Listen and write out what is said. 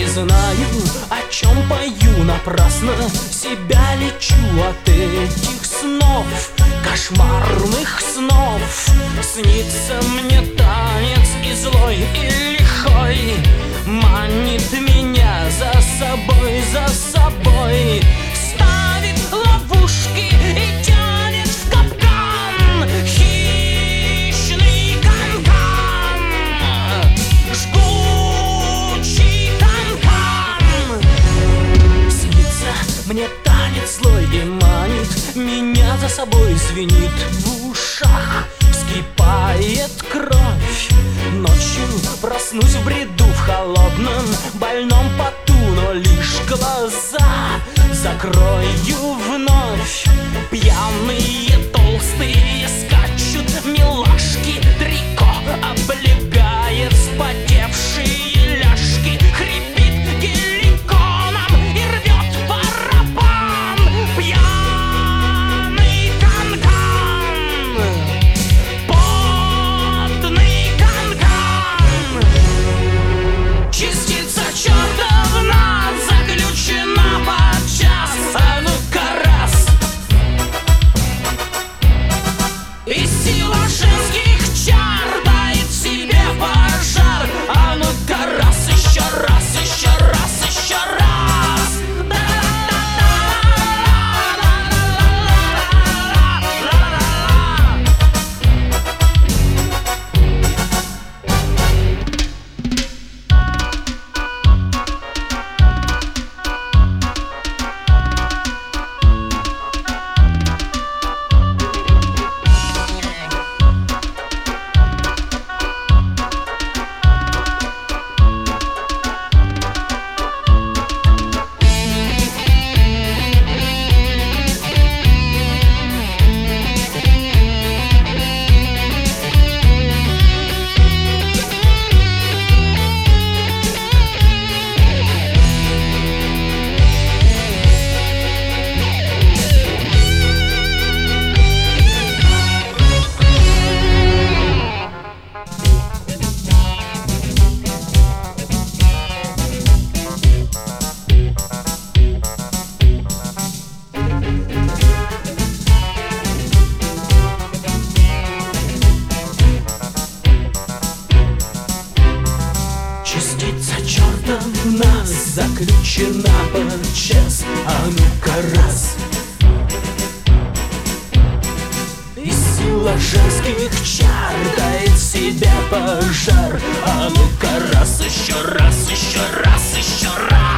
Не знаю, о чем пою напрасно, себя лечу от этих снов, кошмарных снов. Снится мне танец и злой, и лихой, манит меня за собой, за собой. Ставит ловушки и тянет в капкан, хищный канкан, жгучий канкан. Снится мне танец злой и манит меня за собой, звенит в ушах, вскипает кровь. Ночью проснусь в бреду, в холодном больном поту, но лишь глаза закрою вновь. Пьяные толстые скачут милашки, трико облегает вспотевшие ляжки. Хрипит геликоном и рвет барабан пьяный канкан, потный канкан. Частица черта в нас заключена подчас. А ну-ка раз! И сила женских чар дает себе пожар. А ну-ка раз, еще раз, еще раз, еще раз. Частица черта в нас заключена подчас. А ну-ка раз! И сила женских чар дает себе пожар. А ну-ка раз, еще раз, еще раз, еще раз.